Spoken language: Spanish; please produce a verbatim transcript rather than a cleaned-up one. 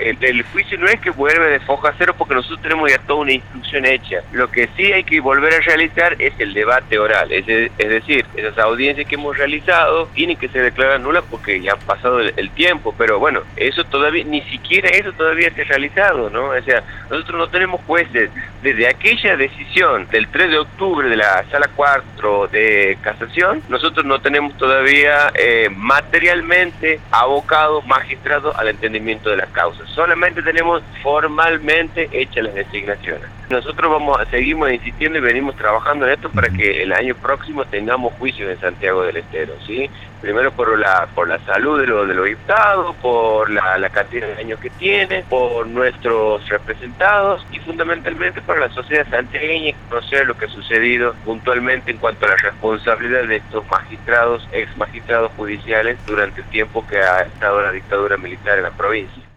el, el juicio no es que vuelve de foja cero porque nosotros tenemos ya toda una instrucción hecha. Lo que sí hay que volver a realizar es el debate oral, es, de, es decir, esas audiencias que hemos realizado tienen que ser declaradas nulas porque ya ha pasado el, el tiempo, pero bueno, eso todavía, ni siquiera eso todavía se ha realizado, ¿no? O sea, nosotros no tenemos jueces. Desde aquella decisión del tres de octubre de la Sala cuatro de Casación, nosotros no tenemos todavía eh, materialmente abocados magistrados al entendimiento de las causas. Solamente tenemos formalmente hechas las designaciones. Nosotros vamos a seguimos insistiendo y venimos trabajando en esto para que el año próximo tengamos juicios en Santiago del Estero, ¿sí? Primero por la por la salud de, lo, de los diputados, por la, la cantidad de años que tiene, por nuestros representados y fundamentalmente para la sociedad santiagueña y conocer lo que ha sucedido puntualmente en cuanto a la responsabilidad de estos magistrados, ex magistrados judiciales durante el tiempo que ha estado la dictadura militar en la provincia.